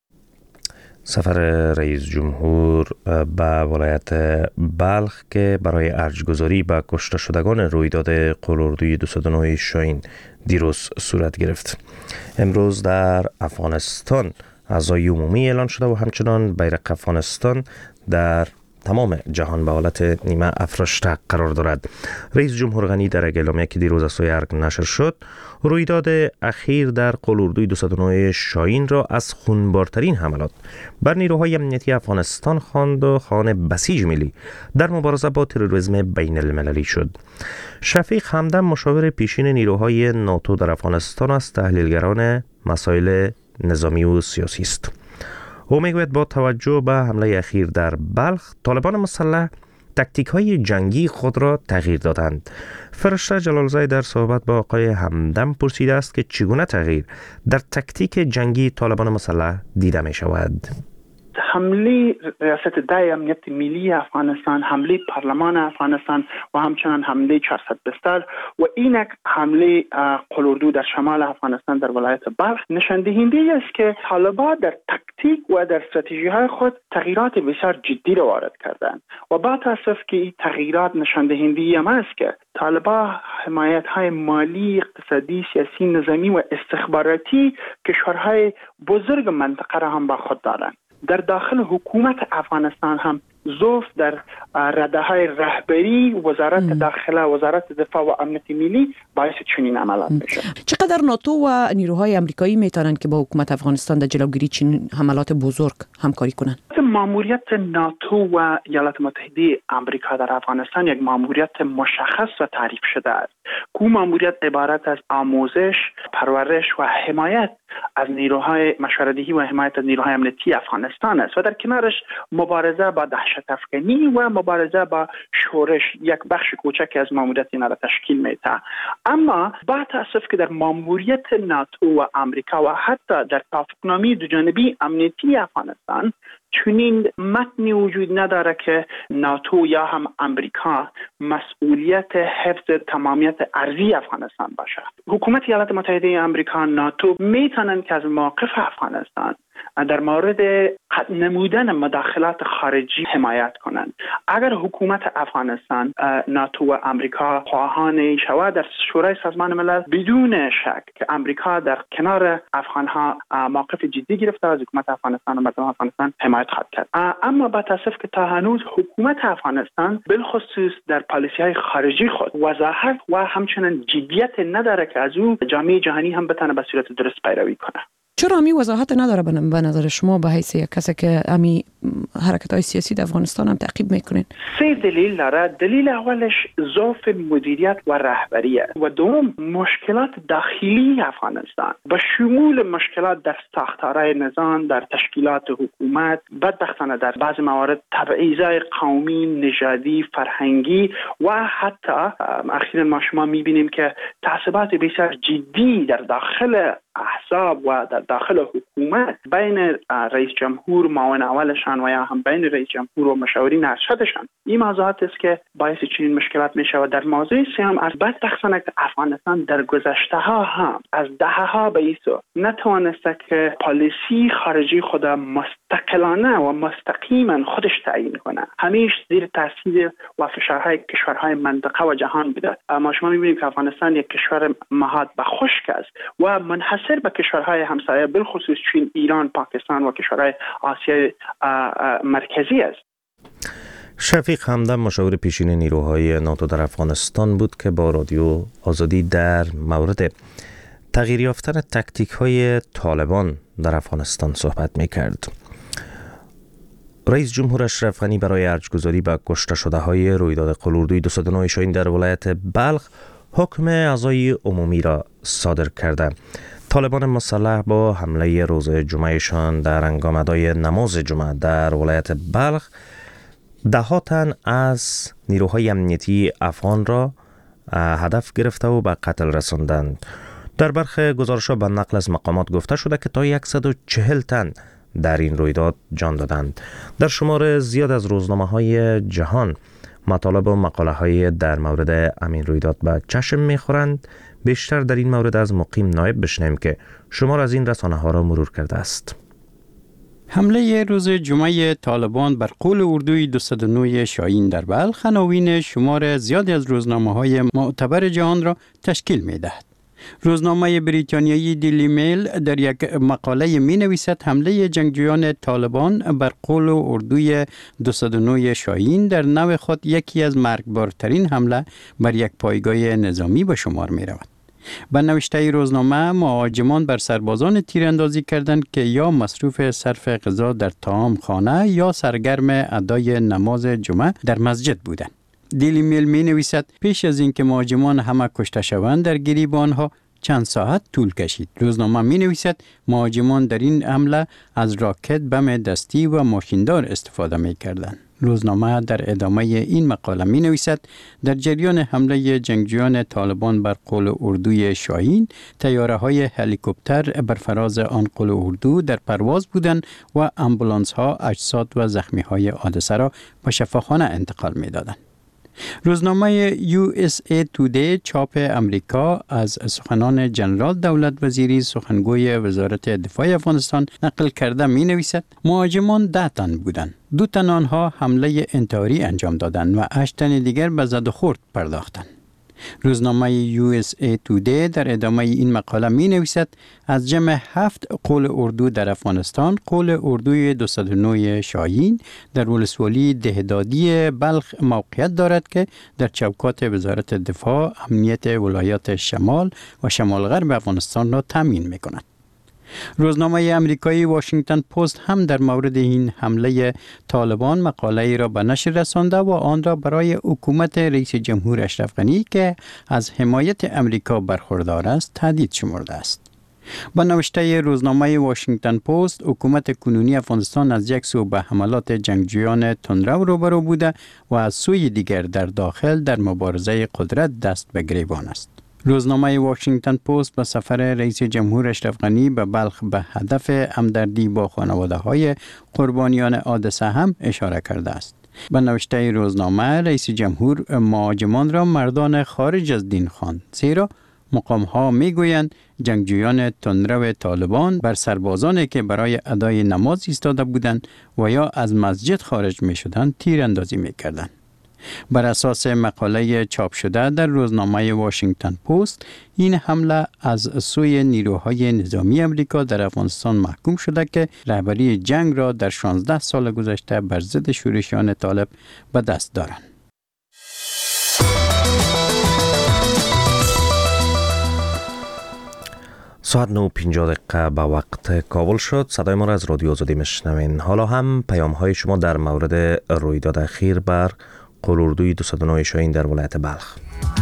سفر رئیس جمهور به ولایت بلخ که برای ارجگذاری به کشته شدگان رویداد قلوردوی 209 شاهین دیروز صورت گرفت. امروز در افغانستان عزای عمومی اعلان شده و همچنان بیرق افغانستان در تمام جهان به حالت نیمه افراشته قرار دارد. رئیس جمهور غنی در اعلامیه که دیروز از سوی ارگ نشر شد رویداد اخیر در قلوردوی 209 شاهین را از خونبارترین حملات بر نیروهای امنیتی افغانستان خواند و خوان بسیج ملی در مبارزه با تروریسم بین المللی شد. شفیق همدم مشاور پیشین نیروهای ناتو در افغانستان از تحلیلگران مسائل نظامی و سیاسی است. او میگوید با توجه به حمله اخیر در بلخ طالبان مسلح تکتیک های جنگی خود را تغییر دادند. فرشته جلالزاده در صحبت با آقای همدم پرسیده است که چگونه تغییر در تکتیک جنگی طالبان مسلح دیده می شود. حمله ریاست دای امنیت ملی افغانستان، حمله پارلمان افغانستان و همچنان حمله 400 بستر و اینک حمله قلوردو در شمال افغانستان در ولایت بلخ نشان دهنده است که طالبان در تکتیک و در استراتژی های خود تغییرات بسیار جدی را وارد کردند و با تاسف که این تغییرات نشان دهنده هم است که طالبان حمایت های مالی، اقتصادی، سیاسی، نظامی و استخباراتی کشورهای بزرگ منطقه را هم با خود دارند. در داخل حکومت افغانستان هم ضعف در رده های رهبری وزارت داخله، وزارت دفاع و امنیت ملی باعث چنین عملات میشه. چقدر ناتو و نیروهای آمریکایی میتونن که با حکومت افغانستان در جلوگیری چنین حملات بزرگ همکاری کنند؟ ماموریت ناتو و ایالات متحده آمریکا در افغانستان یک ماموریت مشخص و تعریف شده است. که ماموریت عبارت از آموزش، پرورش و حمایت از نیروهای مشورت‌دهی و حمایت از نیروهای امنیتی افغانستان است و در کنارش مبارزه با دهشت افکنی و مبارزه با شورش یک بخش کوچک از ماموریت اینا را تشکیل میده. اما با تاسف که در ماموریت ناتو و آمریکا و حتی در توافقنامه دوجانبی امنیتی افغانستان چنین متنی وجود نداره که ناتو یا هم آمریکا مسئولیت حفظ تمامیت ارضی افغانستان باشه. حکومت ایالات متحده آمریکا، ناتو میتونن که از موقف افغانستان در مورد نمودن مداخلات خارجی حمایت کنند. اگر حکومت افغانستان، ناتو و آمریکا خواهان شود در شورای سازمان ملل، بدون شک که آمریکا در کنار افغانها موقف جدی گرفته از حکومت افغانستان و مردم افغانستان حمایت خواهد کرد. اما با تاسف که تا هنوز حکومت افغانستان بالخصوص در پالیسی های خارجی خود وضاحت و همچنین جدیت نداره که از او جامعه جهانی هم بتونه به صورت درست پیروی کنه. چرا امی وضاحت نداره به نظر شما به حیث یک کسی که امی حرکت‌های سیاسی در افغانستان هم تعقیب میکنین؟ سه دلیل داره. دلیل اولش ضعف مدیریت و رهبری است و دوم مشکلات داخلی افغانستان با شمول مشکلات در ساختارهای نظام، در تشکیلات حکومت، بدبختانه در بعض موارد تبعیض‌های قومی، نژادی، فرهنگی و حتی اخیراً ما شما میبینیم که تعصبات بسیار جدی در داخل احزاب و در داخل حکومت بین رئیس جمهور، معاون اولشان و یا هم بین رئیس جمهور و مشاورین ارشدشان. این موضوعات است که باعث چنین مشکلات می شود. در موضوع سوم از بدبختانه که افغانستان در گذشته ها هم از دهه‌ها به ایسو نتوانسته که پالیسی خارجی خود مستقلانه و مستقیما خودش تعیین کنه. همیشه زیر تاثیر و فشارهای کشورهای منطقه و جهان بوده. ما شما می‌بینید که افغانستان یک کشور مهاد به خشک است و منحصر به کشورهای همسایه بالخصوص چین، ایران، پاکستان و کشورهای آسیای مرکزی است. شفیق همدم مشاور پیشین نیروهای ناتو در افغانستان بود که با رادیو آزادی در مورد تغییر یافتن تکتیک‌های طالبان در افغانستان صحبت می‌کرد. رئیس جمهور اشرف غنی برای ارجگذاری به کشته شده‌های رویداد قلوردوی 209 شاهین در ولایت بلخ حکم اعضای عمومی را صادر کرده. طالبان مسلح با حمله روز جمعهشان در هنگام ادای نماز جمعه در ولایت بلخ 10 تن از نیروهای امنیتی افغان را هدف گرفته و به قتل رساندند. در برخی گزارش‌ها به نقل از مقامات گفته شده که تا 140 تن در این رویداد جان دادند. در شمار زیاد از روزنامه‌های جهان مطالب و مقاله‌های در مورد امین رویداد به چشم می‌خورند. بیشتر در این مورد از مقیم نایب بشنویم که شمار از این رسانه‌ها را مرور کرده است. حمله روز جمعه طالبان بر قول اردوی 209 شاهین در بلخ عناوین شمار زیادی از روزنامه‌های معتبر جهان را تشکیل می‌دهد. روزنامه بریتانیایی دیلی میل در یک مقاله می نویسد حمله جنگجویان طالبان بر قول اردوی 209 شاهین در نوع خود یکی از مرگبارترین حمله بر یک پایگاه نظامی به شمار می رود. به نوشته روزنامه مهاجمان بر سربازان تیراندازی کردند که یا مصروف صرف غذا در طعام خانه یا سرگرم ادای نماز جمعه در مسجد بودند. دیلی میل می نویسد پیش از اینکه مهاجمان همه کشته شوند در گریب آنها چند ساعت طول کشید. روزنامه می نویسد مهاجمان در این حمله از راکت، بم دستی و ماشیندار استفاده می کردند. روزنامه در ادامه این مقاله می نویسد در جریان حمله جنگجویان طالبان بر قول اردوی شاهین، تیاره های هلیکوپتر بر فراز آن قول اردو در پرواز بودند و امبولانس ها اجساد و زخمی های حادثه را به شفاخانه انتقال می دادند. روزنامه USA Today چاپ امریکا از سخنان جنرال دولت وزیری سخنگوی وزارت دفاع افغانستان نقل کرده می نویسد مهاجمان 10 تن بودند. 2 تن آنها حمله انتحاری انجام دادند و 8 تن دیگر به زد و خورد پرداختند. روزنامه USA Today در ادامه این مقاله می نویسد از جمع 7 قول اردو در افغانستان، قول اردوی 209 شاهین در ولسوالی دهدادی بلخ موقعیت دارد که در چوکات وزارت دفاع امنیت ولایات شمال و شمال غرب افغانستان را تامین می کند. روزنامه امریکایی واشنگتن پست هم در مورد این حمله طالبان مقاله ای را به نشر رسانده و آن را برای حکومت رئیس جمهور اشرف غنی که از حمایت امریکا برخوردار است تهدید شمرده است. با نوشته روزنامه واشنگتن پست، حکومت کنونی افغانستان از یک سو به حملات جنگجویان تندرو روبرو بوده و از سوی دیگر در داخل در مبارزه قدرت دست به گریبان است. روزنامه واشنگتن پست به سفر رئیس جمهور اشرف غنی به بلخ به هدف همدردی با خانواده‌های قربانیان حادثه هم اشاره کرده است. به نوشته روزنامه، رئیس جمهور مهاجمان را مردان خارج از دین خواند، زیرا مقام‌ها می‌گویند جنگجویان تندرو طالبان بر سربازانی که برای ادای نماز ایستاده بودند و یا از مسجد خارج می‌شدند تیراندازی می‌کردند. بر اساس مقاله چاپ شده در روزنامه واشنگتن پست، این حمله از سوی نیروهای نظامی امریکا در افغانستان محکوم شده که رهبری جنگ را در 16 سال گذشته بر ضد شورشیان طالب به دست دارند. ساعت 9:50 به وقت کابل شد. صدای ما را از رادیو آزادی میشنوین. حالا هم پیام های شما در مورد رویداد اخیر بر قول اردوی 209 شاهین در ولایت بلخ.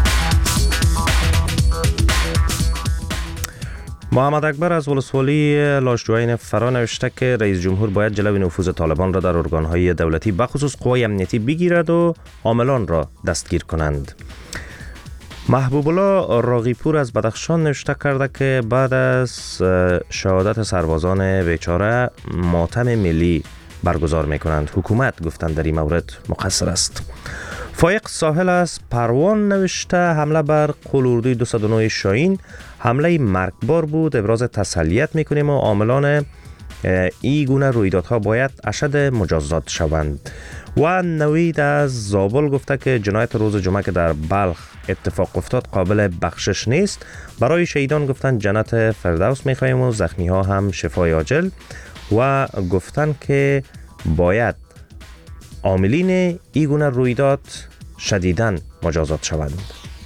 محمد اکبر از ولسوالی لاشجوین فرا نوشته که رئیس جمهور باید جلوی نفوذ طالبان را در ارگان‌های دولتی بخصوص قوای امنیتی بگیرد و عاملان را دستگیر کنند. محبوب الله راغیپور از بدخشان نوشته کرده که بعد از شهادت سربازان بیچاره ماتم ملی برگزار میکنند. حکومت گفتند در این مورد مقصر است. فایق ساحل از پروان نوشته حمله بر قول اردوی 209 شاهین حمله مرگبار بود. ابراز تسلیت میکنیم و عاملان این گونه رویدادها باید اشد مجازات شوند. و نوید از زابل گفته که جنایت روز جمعه که در بلخ اتفاق افتاد قابل بخشش نیست. برای شهیدان گفتن جنت فردوس میخواهیم و زخمی ها هم شفای عاجل و گفتن که باید عاملین این گونه رویداد شدیداً مجازات شوند.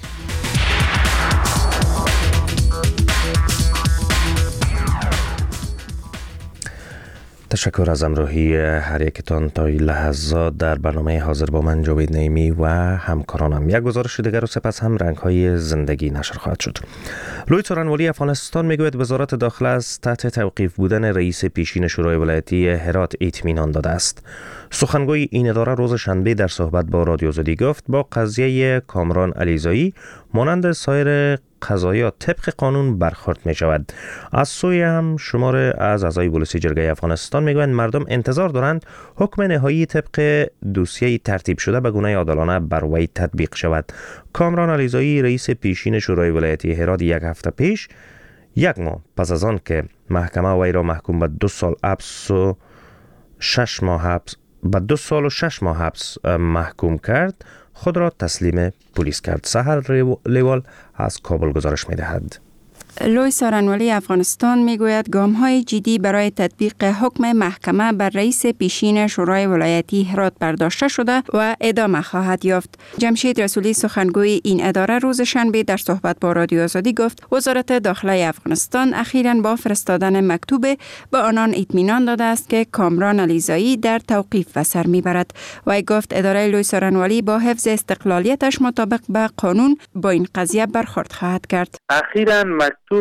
تشکر از همراهی هر یکتان تا این لحظات در برنامه حاضر با من جاوید نعیمی و همکارانم. یک گزارش دیگر و سپس هم رنگ‌های زندگی نشر خواهد شد. لوی تورانوالی افغانستان میگوید وزارت داخله از تحت توقیف بودن رئیس پیشین شورای ولایتی هرات اطمینان داده است. سخنگوی این اداره روز شنبه در صحبت با رادیو آزادی گفت با قضیه کامران علیزایی مانند سایر قضایا طبق قانون برخورد می شود. از سوی هم شمار از اعضای پلیس جرگه افغانستان میگویند مردم انتظار دارند حکم نهایی طبق دوسیه ترتیب شده به گونه عادلانه بر وی تطبیق شود. کامران علیزایی رئیس پیشین شورای ولایتی هرات یک هفته پیش 1 ماه پس از آن که محکمه وی را محکوم به 2 سال حبس و 6 ماه حبس محکوم کرد خود را تسلیم پلیس کرد. سحر لیوال از کابل گزارش می‌دهد. لوی سارنوالی افغانستان میگوید گام‌های جدی برای تطبیق حکم محکمه بر رئیس پیشین شورای ولایتی هرات برداشته شده و ادامه خواهد یافت. جمشید رسولی سخنگوی این اداره روز شنبه در صحبت با رادیو آزادی گفت وزارت داخله افغانستان اخیراً با فرستادن مکتوب به آنان اطمینان داده است که کامران علیزایی در توقیف به سر میبرد. وی گفت اداره لوی سارنوالی با حفظ استقلالیتش مطابق به قانون با این قضیه برخورد خواهد کرد. اخیراً مکتوب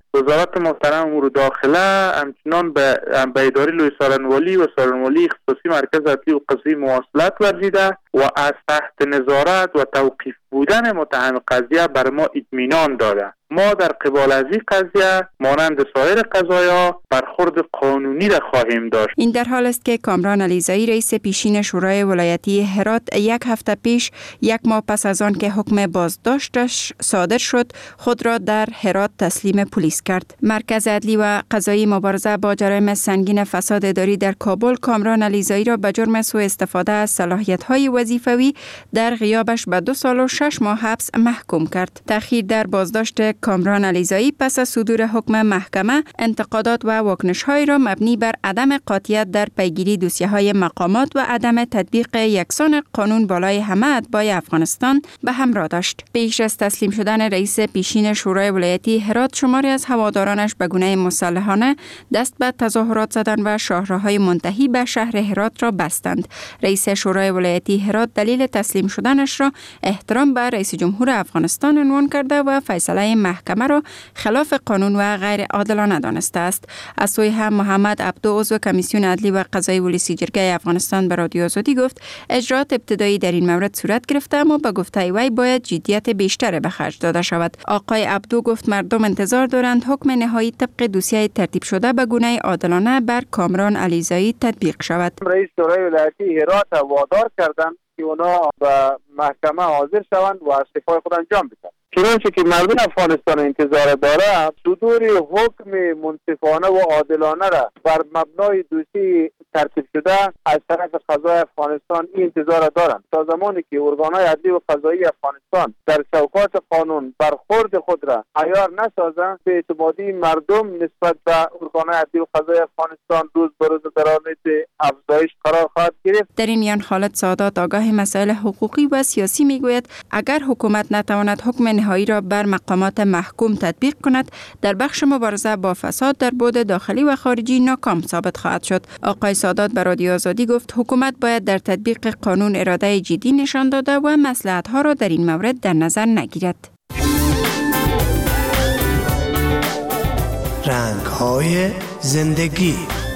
وزارت محترم امور داخله همچنان به اداره لوی سالنوالی و سالنوالی اختصاصی مرکز عدلی و قضایی مواصلت ورزیده و از تحت نظارت و توقیف بودن متهم قضیه بر ما اطمینان داده. ما در قبال از این قضیه مانند سایر قضایا برخورد قانونی را خواهیم داشت. این در حال است که کامران علیزایی رئیس پیشین شورای ولایتی هرات یک هفته پیش، یک ماه پس از آن که حکم بازداشتش صادر شد، خود را در هرات تسلیم پلیس کرد. مرکز عدلی و قضایی مبارزه با جرایم سنگین فساد اداری در کابل کامران علیزایی را به جرم سوء استفاده از صلاحیت‌های وظیفوی در غیابش به 2 سال و 6 ماه حبس محکوم کرد. تأخیر در بازداشت کامران علیزایی پس از صدور حکم محکمه انتقادات و واکنش‌های را مبنی بر عدم قاطعیت در پیگیری دوسیه‌های مقامات و عدم تطبیق یکسان قانون بالای همه اتباع افغانستان به همراه داشت. پیش از تسلیم شدن رئیس پیشین شورای ولایتی هرات، شماری از هوادارانش به گونه مسلحانه دست به تظاهرات زدند و شاهراهای منتهی به شهر هرات را بستند. رئیس شورای ولایتی هرات دلیل تسلیم شدنش را احترام به رئیس جمهور افغانستان عنوان کرده و فیصله محکمه را خلاف قانون و غیر عادلانه دانسته است. از سوی هم محمد عبدو عضو کمیسیون عدلی و قضایی ولسی جرگه افغانستان به رادیو آزادی گفت اجرات ابتدایی در این مورد صورت گرفته، اما به گفته وی باید جدیت بیشتر به خرج داده شود. آقای عبدو گفت مردم انتظار دارند حکم نهایی طبق دوسیه ترتیب شده به گونه عادلانه بر کامران علیزایی تطبیق شود. رئیس شورای ولایتی هرات وادار کردند که اونا به محکمه حاضر شوند و استعفای خود انجام بدهند. چنانچه که مردم افغانستان انتظار داره صدور حکم منصفانه و عادلانه را بر مبنای دوسیه ترتیب شده از طرف قضای افغانستان این انتظار دارند. تا زمانی که ارگان‌های عدلی و قضایی افغانستان در چوکات قانون برخورد خود را عیار نسازند، به اعتمادی مردم نسبت به ارگان‌های عدلی و قضایی افغانستان روز به روز در حال افزایش قرار خواهد گرفت. در این میان خالد سادات آگاه مسائل حقوقی و سیاسی میگوید اگر حکومت نتواند حکم نهایی را بر مقامات محکوم تطبیق کند، در بخش مبارزه با فساد در بعد داخلی و خارجی ناکام ثابت خواهد شد. آقای سادات به رادیو آزادی گفت حکومت باید در تطبیق قانون اراده جدی نشان داده و مصلحت‌ها را در این مورد در نظر نگیرد. رنگ‌های زندگی.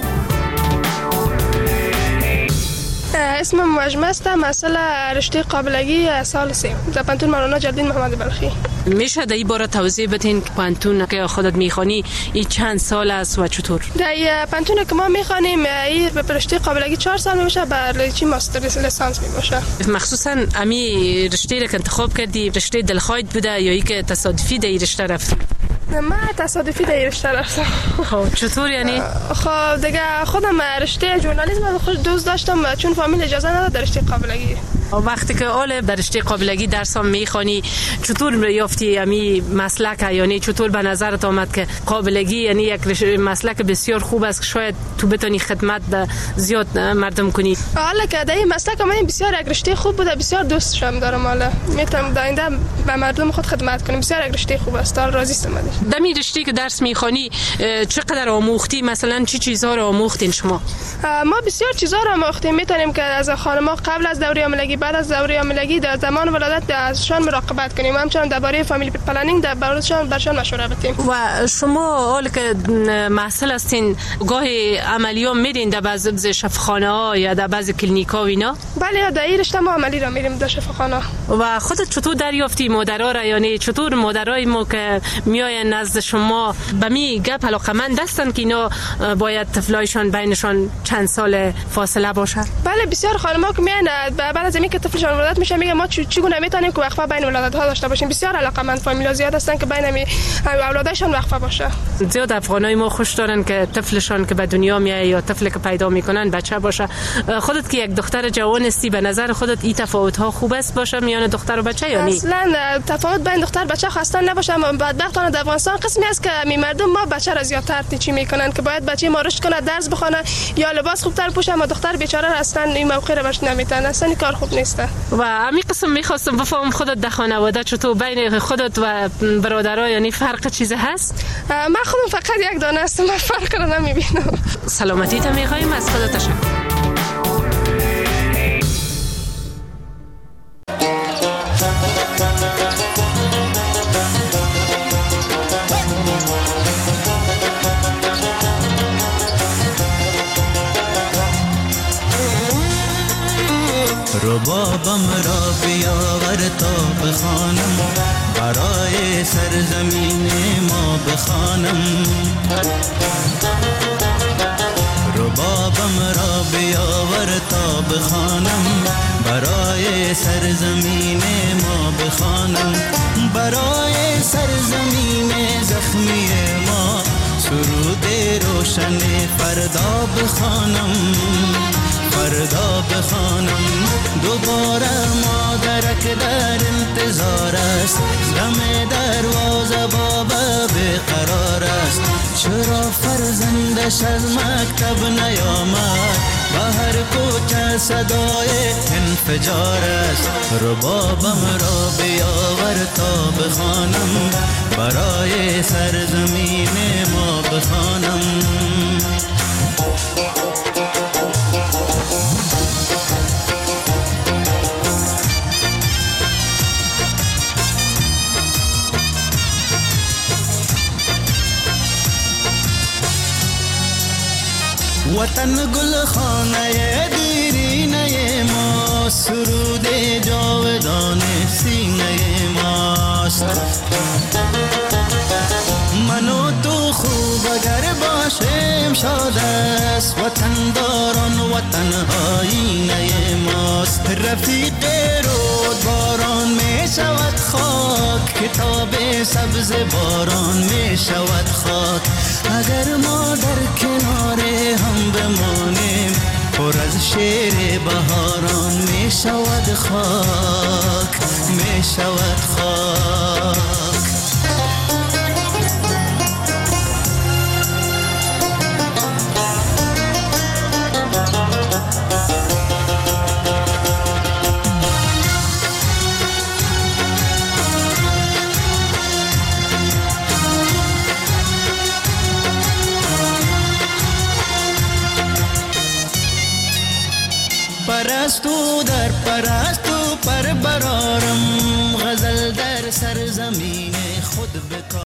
اسمم مجمع است، مسئله رشته قابلگی سال 3 در پانتون مولانا جلال‌الدین محمد بلخی. میشه در این باره توضیح بدین که پانتون که خودت میخوانی این چند سال است و چطور؟ در پانتون که ما میخوانیم این به رشته قابلگی 4 سال میشه، برای چی ماستر لیسانس میباشه. مخصوصا امی رشته را که انتخاب کردی رشته دلخواهت بوده یا ای که تصادفی در این رشته رفتی؟ من تصادفی در این رشته رفتم. خب چطور یعنی؟ خب دیگه خودم رشته ژورنالیسم خود دوست داشتم چون فامیل اجازه نداد در رشته قابلگی. وقتی که اول در رشته قابلگی درس هم میخوانی چطور یافتی امی مسلک، یعنی چطور به نظرت آمد که قابلگی یعنی یک مسلک بسیار خوب است که شاید تو بتونی خدمت به زیاد مردم کنی؟ حالا که در این مسلک من بسیار یک رشته خوب بوده، بسیار دوستش دارم، حالا میتونم در آینده به مردم خود خدمت کنم. بسیار یک رشته خوب است، راضی هستم ازش. در این رشته که درس میخوانی چقدر آموختی؟ مثلا چی چیزا رو آموختین شما؟ ما بسیار چیزا رو آموختیم. میتونیم که از خانم‌ها قبل از دوره حاملگی، بعد از دوره حاملگی، در زمان ولادت ازشان مراقبت کنیم. همچنین درباره فامیلی پلنینگ در براشون مشوره بدیم. و شما حال که مسئول هستین گاهی عملیات میرین در بعضی شفاخانه‌ها یا در بعضی کلینیک‌ها و اینا؟ بله، در این رشته ما عملی را میریم در شفاخانه. و خودت چطور دریافتی مادرها را؟ یعنی چطور مادرای ما که میاین نزد شما به می گپ علاقه‌مند هستن که اینا باید طفلایشان بینشان چند سال فاصله باشه؟ بله، بسیار خانم‌ها که میان بعد از اینکه طفلشان ولادت میشه میگه ما چگونه میتونیم که وقفه بین ولادت‌ها داشته باشیم. بسیار علاقه‌مند فامیلا زیاد هستن که بین اولادشان وقفه باشه. زیاد افغانای ما خوش دارن که طفلشان که به دنیا میاد یا طفلی که پیدا میکنن بچه باشه. خودت که یک دختر جوان هستی، به نظر خودت این تفاوت‌ها خوب است باشه میان دختر و بچه یا نه؟ اصلا تفاوت بین دختر بچه خواستن نباشه. بدبختانه در افغانستان قسمی است که مردم ما بچه را زیادتر تیچی میکنن که باید بچه ما رشد کنه، درس بخونه یا لباس خوبتر پوشه، اما دختر بیچاره هستن این موقع را بهش نمیتن. اصلا کار خوب نیست. و همین قسم میخواستم بفهم خودت در خانواده چطور بین خودت و برادرها یعنی فرق چیزی هست؟ من خودم فقط یک دانه هستم، من فرق را نمیبینم. سلامتی تا میخوایم از خودت تشکر. ربابم را بیاور تا بخوانم، برای سرزمین ما بخوانم. ربابم را بیاور تا بخوانم، برای سرزمین ما بخوانم. برای سرزمین زخمی ما سرود روشن فردا بخوانم، فردا بخوانم. دوباره مادرک در انتظار است، دم دروازه بابا بیقرار است. چرا فرزندش از مکتب نیامد؟ با هر کوچه صدای انفجار است. ربابم را بیاور تا بخوانم، برای سرزمین ما بخوانم. وطن گل خانه دیرینه ما، سرود جاودان سینه ماست. من و تو خوب اگر باشیم شاد است، وطن داران وطن آینه ماست. رفیق رود باران می شود خاک، کتاب سبز باران می شود خاک. اگر ما در کنار هم بمانیم، پر از شعر بهاران می شود خاک، می شود خاک. پرستو در پرستو پر برارم، غزل در سرزمین خود بکارم.